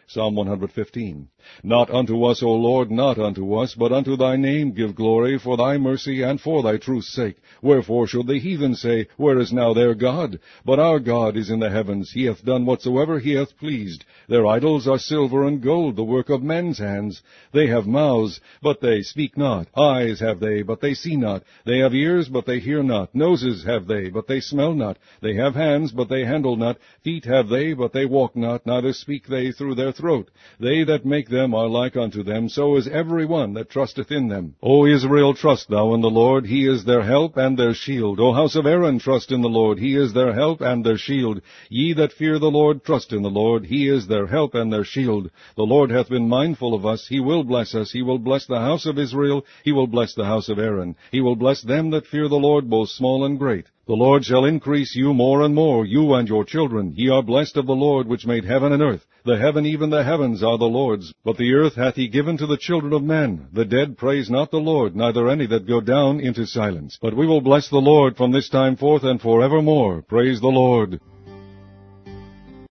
Psalm 115. Not unto us, O Lord, not unto us, but unto thy name give glory, for thy mercy and for thy truth's sake. Wherefore should the heathen say, Where is now their God? But our God is in the heavens. He hath done whatsoever he hath pleased. Their idols are silver and gold, the work of men's hands. They have mouths, but they speak not. Eyes have they, but they see not. They have ears, but they hear not. Noses have they, but they smell not. They have hands, but they handle not. Feet have they, but they walk not, neither speak they through their throat. They that make them are like unto them, so is every one that trusteth in them. O Israel, trust thou in the Lord, he is their help and their shield. O house of Aaron, trust in the Lord, he is their help and their shield. Ye that fear the Lord, trust in the Lord, he is their help and their shield. The Lord hath been mindful of us, he will bless us. He will bless the house of Israel, he will bless the house of Aaron. He will bless them that fear the Lord, both small and great. The Lord shall increase you more and more, you and your children. Ye are blessed of the Lord, which made heaven and earth. The heaven, even the heavens, are the Lord's, but the earth hath he given to the children of men. The dead praise not the Lord, neither any that go down into silence. But we will bless the Lord from this time forth and forevermore. Praise the Lord.